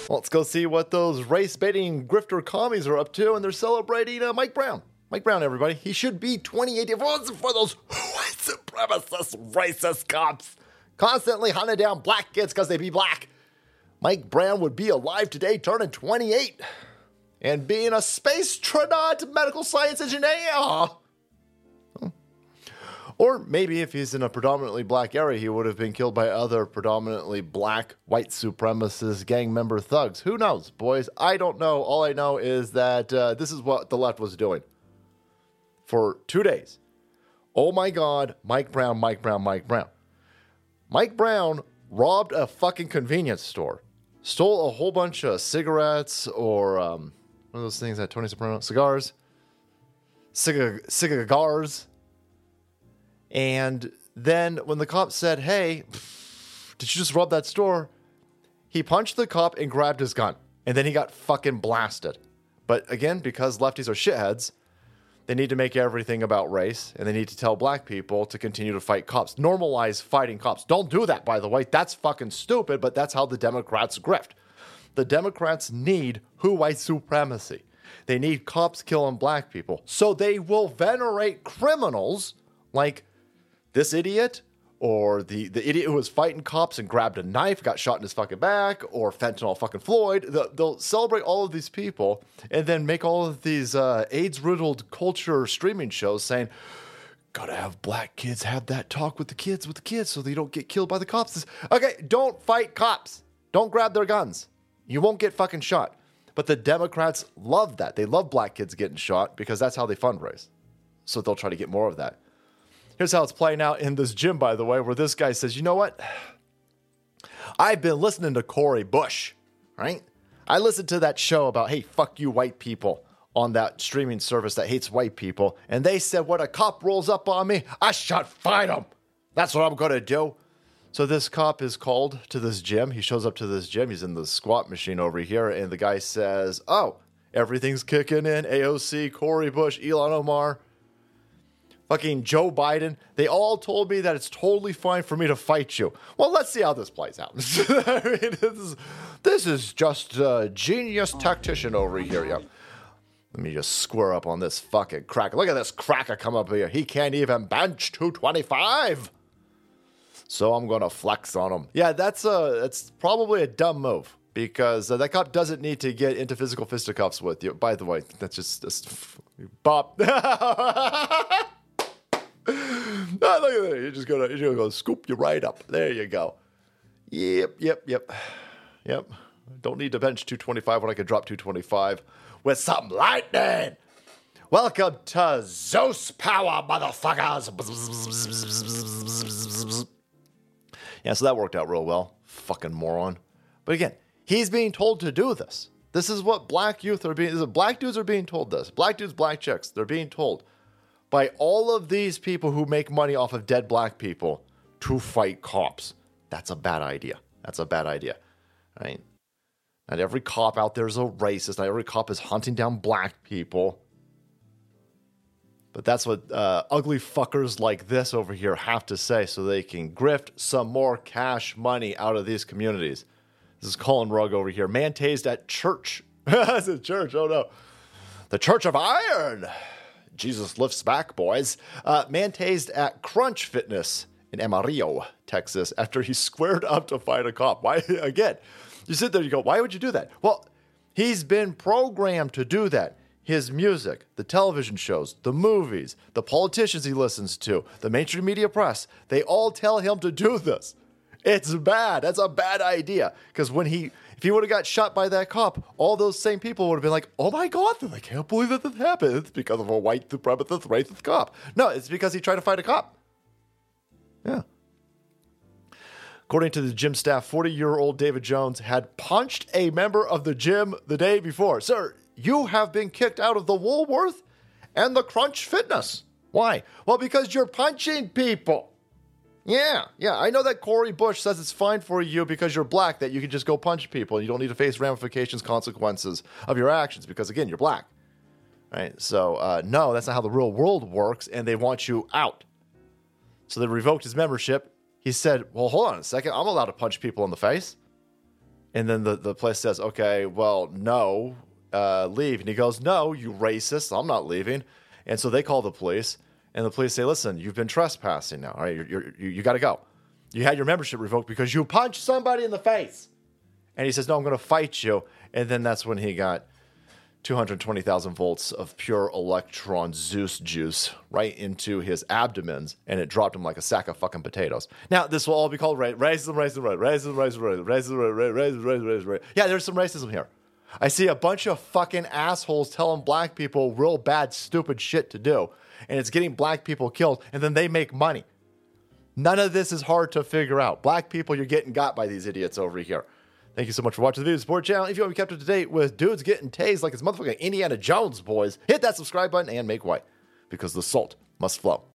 Well, let's go see what those race-baiting grifter commies are up to, and they're celebrating Mike Brown. Mike Brown, everybody. He should be 28 if it wasn't for those white supremacist, racist cops constantly hunting down black kids because they be black. Mike Brown would be alive today, turning 28, and being a space astronaut medical science engineer. Or maybe if he's in a predominantly black area, he would have been killed by other predominantly black white supremacist gang member thugs. Who knows, boys? I don't know. All I know is that this is what the left was doing for 2 days. Oh my God, Mike Brown, Mike Brown, Mike Brown. Mike Brown robbed a fucking convenience store, stole a whole bunch of cigarettes or one of those things that Tony Soprano, cigars. And then when the cop said, hey, did you just rob that store? He punched the cop and grabbed his gun. And then he got fucking blasted. But again, because lefties are shitheads, they need to make everything about race. And they need to tell black people to continue to fight cops. Normalize fighting cops. Don't do that, by the way. That's fucking stupid, but that's how the Democrats grift. The Democrats need white supremacy. They need cops killing black people. So they will venerate criminals like this idiot, or the idiot who was fighting cops and grabbed a knife, got shot in his fucking back, or fentanyl fucking Floyd. They'll celebrate all of these people and then make all of these AIDS-riddled culture streaming shows saying, gotta have black kids have that talk with the kids so they don't get killed by the cops. Okay, don't fight cops. Don't grab their guns. You won't get fucking shot. But the Democrats love that. They love black kids getting shot because that's how they fundraise. So they'll try to get more of that. Here's how it's playing out in this gym, by the way, where this guy says, you know what? I've been listening to Cori Bush, right? I listened to that show about, hey, fuck you white people on that streaming service that hates white people. And they said, when a cop rolls up on me, I shot fight him. That's what I'm going to do. So this cop is called to this gym. He shows up to this gym. He's in the squat machine over here. And the guy says, oh, everything's kicking in. AOC, Cori Bush, Ilhan Omar, fucking Joe Biden. They all told me that it's totally fine for me to fight you. Well, let's see how this plays out. I mean, this is just a genius tactician over here. Yeah. Let me just square up on this fucking cracker. Look at this cracker come up here. He can't even bench 225. So I'm going to flex on him. Yeah, that's probably a dumb move because that cop doesn't need to get into physical fisticuffs with you. By the way, that's just bop. Oh, look at that. You're just gonna go scoop you right up. There you go. Yep. Don't need to bench 225 when I can drop 225 with some lightning. Welcome to Zeus Power, motherfuckers. Yeah, so that worked out real well. Fucking moron. But again, he's being told to do this. This is what black youth are being. Black dudes are being told this. Black dudes, black chicks. They're being told by all of these people who make money off of dead black people to fight cops. That's a bad idea. Right? Not every cop out there is a racist. Not every cop is hunting down black people. But that's what ugly fuckers like this over here have to say so they can grift some more cash money out of these communities. This is Colin Rugg over here. Man tased at church. That's a church. Oh, no. The Church of Iron. Jesus lifts back, boys. Man tased at Crunch Fitness in Amarillo, Texas, after he squared up to fight a cop. Why? Again, you sit there, you go, why would you do that? Well, he's been programmed to do that. His music, the television shows, the movies, the politicians he listens to, the mainstream media press, they all tell him to do this. It's bad. That's a bad idea. Because if he would have got shot by that cop, all those same people would have been like, oh my God, I can't believe that this happened. It's because of a white supremacist racist cop. No, it's because he tried to fight a cop. Yeah. According to the gym staff, 40-year-old David Jones had punched a member of the gym the day before. Sir, you have been kicked out of the Woolworth and the Crunch Fitness. Why? Well, because you're punching people. Yeah. I know that Cori Bush says it's fine for you because you're black that you can just go punch people and you don't need to face ramifications, consequences of your actions because, again, you're black. Right? So, no, that's not how the real world works, and they want you out. So they revoked his membership. He said, well, hold on a second. I'm allowed to punch people in the face. And then the place says, okay, well, no, leave. And he goes, no, you racist, I'm not leaving. And so they call the police, and the police say, listen, you've been trespassing now. All right, you got to go. You had your membership revoked because you punched somebody in the face. And he says, no, I'm going to fight you. And then that's when he got 220,000 volts of pure electron Zeus juice right into his abdomens, and it dropped him like a sack of fucking potatoes. Now, this will all be called racism. Yeah, there's some racism here. I see a bunch of fucking assholes telling black people real bad, stupid shit to do, and it's getting black people killed, and then they make money. None of this is hard to figure out. Black people, you're getting got by these idiots over here. Thank you so much for watching the Video Support channel. If you want to be kept up to date with dudes getting tased like it's motherfucking Indiana Jones, boys, hit that subscribe button and make way, because the salt must flow.